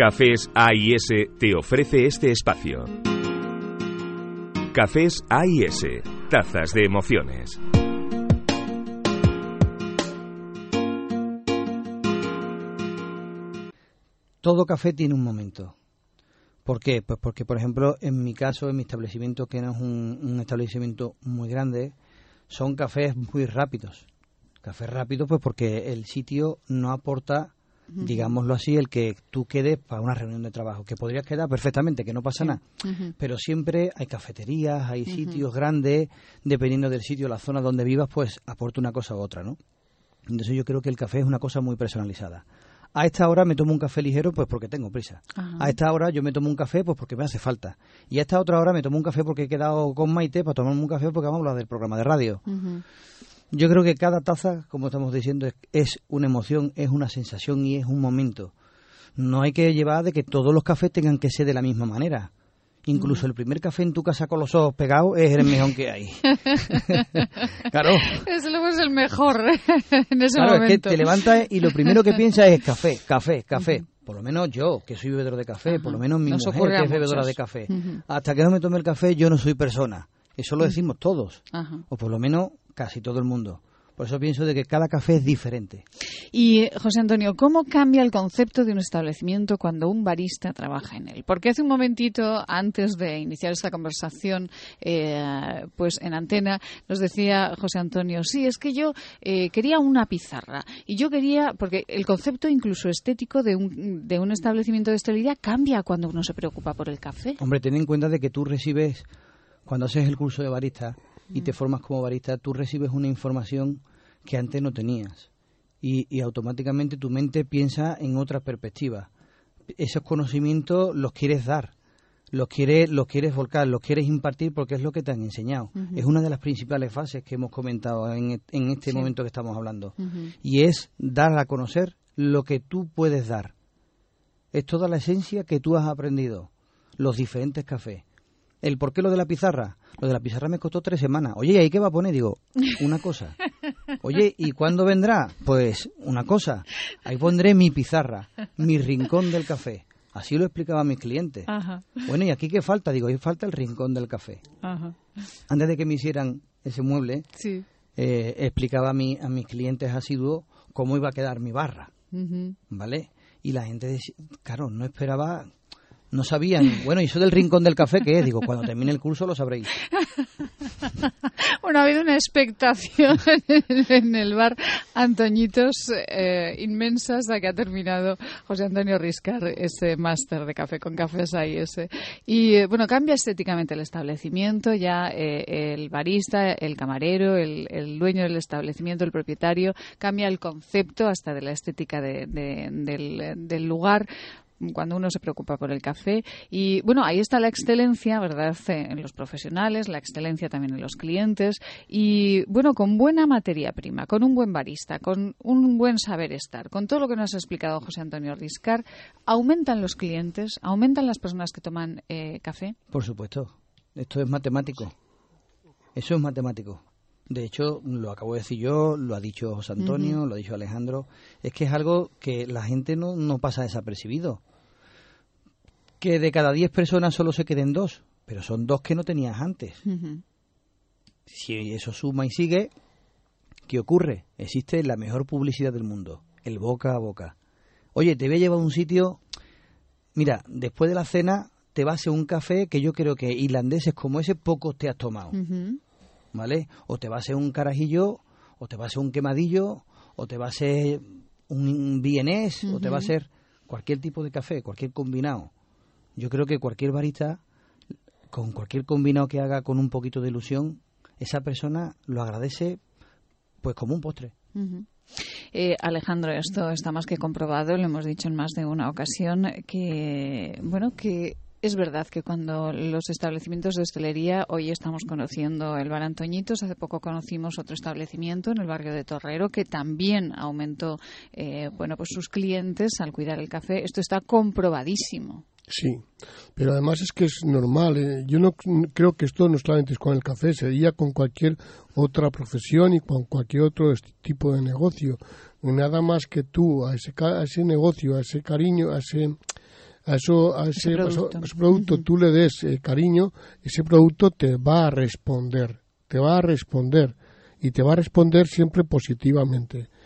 Cafés A&S te ofrece este espacio. Cafés A&S, tazas de emociones. Todo café tiene un momento. ¿Por qué? Pues porque, por ejemplo, en mi caso, en mi establecimiento, que no es un establecimiento muy grande, son cafés muy rápidos. Cafés rápidos, pues porque el sitio no aporta, digámoslo así, el que tú quedes para una reunión de trabajo, que podrías quedar perfectamente, que no pasa nada. Pero siempre hay cafeterías, hay sitios grandes, dependiendo del sitio, la zona donde vivas, pues aporta una cosa u otra, ¿no? Entonces yo creo que el café es una cosa muy personalizada. A esta hora me tomo un café ligero pues porque tengo prisa. A esta hora yo me tomo un café pues porque me hace falta. Y a esta otra hora me tomo un café porque he quedado con Maite para tomarme un café porque vamos a hablar del programa de radio. Yo creo que cada taza, como estamos diciendo, es una emoción, es una sensación y es un momento. No hay que llevar de que todos los cafés tengan que ser de la misma manera. Incluso el primer café en tu casa con los ojos pegados es el mejor que hay. Claro. Es el mejor en ese momento. momento. Es que te levantas y lo primero que piensas es café, café, café. Por lo menos yo, que soy bebedor de café, por lo menos mi mujer, que es bebedora de café. Hasta que no me tome el café, yo no soy persona. Eso lo decimos todos. O por lo menos casi todo el mundo. Por eso pienso de que cada café es diferente. Y, José Antonio, ¿cómo cambia el concepto de un establecimiento cuando un barista trabaja en él? Porque hace un momentito, antes de iniciar esta conversación, pues en antena, nos decía José Antonio, sí, es que yo quería una pizarra. Y yo quería, porque el concepto incluso estético de un establecimiento de hostelería cambia cuando uno se preocupa por el café. Hombre, ten en cuenta de que tú recibes, cuando haces el curso de barista y te formas como barista, tú recibes una información que antes no tenías y automáticamente tu mente piensa en otra perspectiva. Esos conocimientos los quieres dar, los quieres volcar, los quieres impartir porque es lo que te han enseñado. Es una de las principales fases que hemos comentado en este momento que estamos hablando. Y es dar a conocer lo que tú puedes dar. Es toda la esencia que tú has aprendido, los diferentes cafés. ¿El por qué lo de la pizarra? Lo de la pizarra me costó 3 semanas. Oye, ¿y ahí qué va a poner? Digo, una cosa. Oye, ¿y cuándo vendrá? Pues una cosa. Ahí pondré mi pizarra, mi rincón del café. Así lo explicaba a mis clientes. Bueno, ¿y aquí qué falta? Digo, ahí falta el rincón del café. Antes de que me hicieran ese mueble, explicaba a mis clientes asiduos cómo iba a quedar mi barra. ¿Vale? Y la gente, claro, no esperaba... No sabían. Bueno, ¿y eso del rincón del café qué es? Digo, cuando termine el curso lo sabréis. Bueno, ha habido una expectación en el bar Antoñitos inmensa hasta que ha terminado José Antonio Riscar ese máster de café con Cafés A&S. Y bueno, cambia estéticamente el establecimiento, ya el barista, el camarero, el dueño del establecimiento, el propietario, cambia el concepto hasta de la estética del lugar, cuando uno se preocupa por el café. Y bueno, ahí está la excelencia, ¿verdad?, en los profesionales, la excelencia también en los clientes. Y bueno, con buena materia prima, con un buen barista, con un buen saber estar, con todo lo que nos ha explicado José Antonio Riscar, ¿aumentan los clientes? ¿Aumentan las personas que toman café? Por supuesto. Esto es matemático. Eso es matemático. De hecho, lo acabo de decir yo, lo ha dicho José Antonio, lo ha dicho Alejandro. Es que es algo que la gente no pasa desapercibido. Que de cada 10 personas solo se queden 2, pero son 2 que no tenías antes. Si eso suma y sigue, ¿qué ocurre? Existe la mejor publicidad del mundo, el boca a boca. Oye, te voy a llevar a un sitio, mira, después de la cena te vas a hacer un café que yo creo que irlandeses como ese pocos te has tomado, ¿vale? O te vas a hacer un carajillo, o te vas a hacer un quemadillo, o te vas a hacer un vienés, o te va a hacer cualquier tipo de café, cualquier combinado. Yo creo que cualquier barista, con cualquier combinado que haga con un poquito de ilusión, esa persona lo agradece pues como un postre. Alejandro, esto está más que comprobado, lo hemos dicho en más de una ocasión, que bueno, que es verdad que cuando los establecimientos de hostelería, hoy estamos conociendo el bar Antoñitos, hace poco conocimos otro establecimiento en el barrio de Torrero que también aumentó pues sus clientes al cuidar el café. Esto está comprobadísimo. Sí, pero además es que es normal. Yo no creo que esto no solamente es con el café, sería con cualquier otra profesión y con cualquier otro tipo de negocio. Nada más que tú a ese negocio, a ese cariño, a a ese producto tú le des cariño, ese producto te va a responder y te va a responder siempre positivamente.